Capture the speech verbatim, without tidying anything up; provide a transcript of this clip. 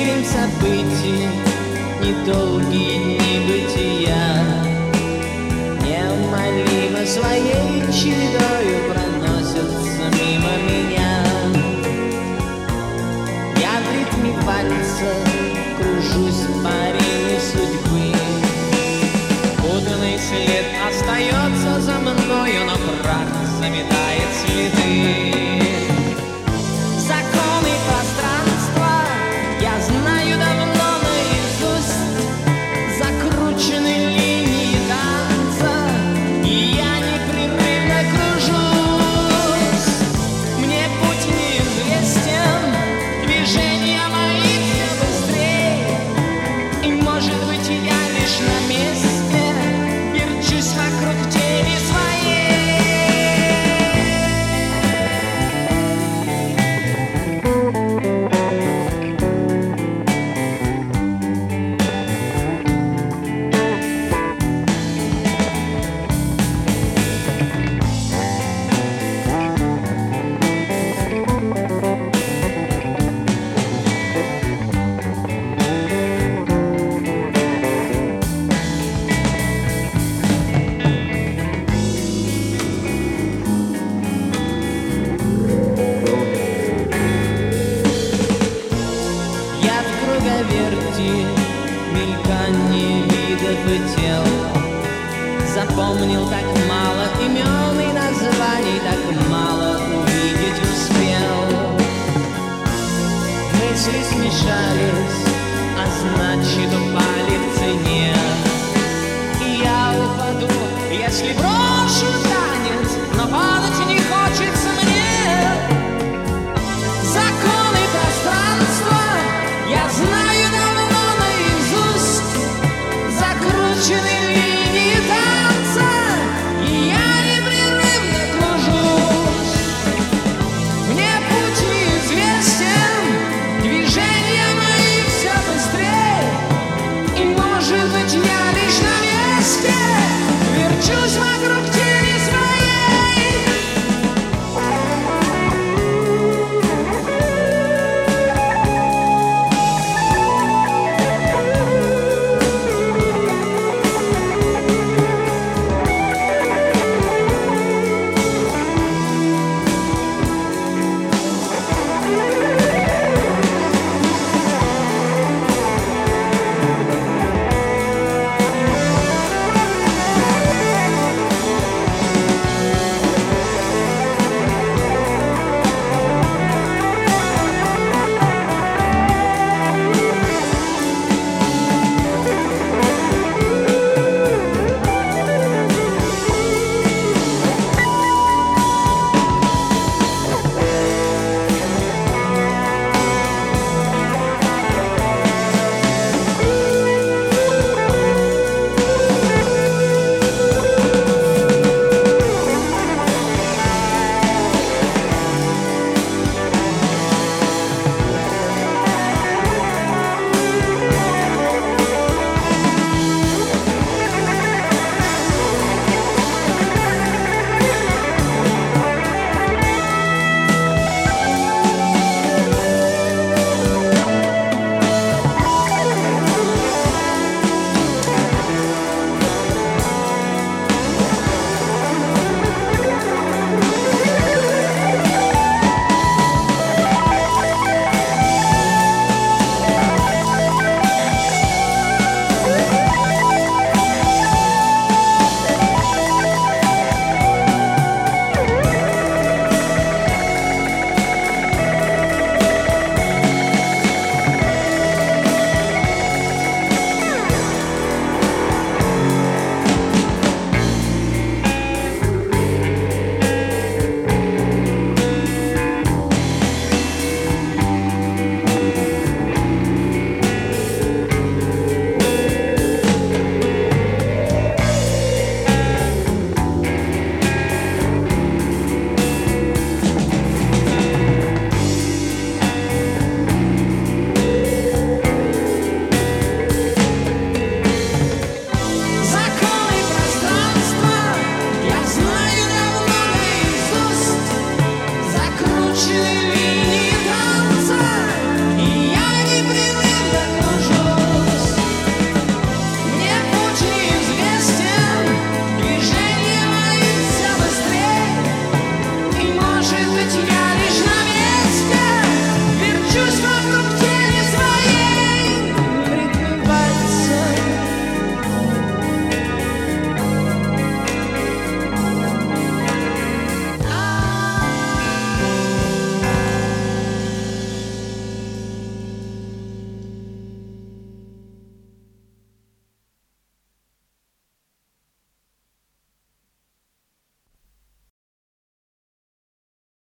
грим событий, недолгие дни бытия неумолимо своей чередою проносятся мимо меня. Я в ритме вальса кружусь по арене судьбы. Путанный след остается за мною, но прах заметает следы. Законы пространства я знаю давно наизусть, закручены линии танца, и я непрерывно кружусь. Мне путь неизвестен, движения мои все быстрее, и, может быть, я лишь на месте верчусь вокруг тени своей. Мелькание видов и тел запомнил так мало имен и названий, так мало увидеть успел. Мысли смешались, а значит упали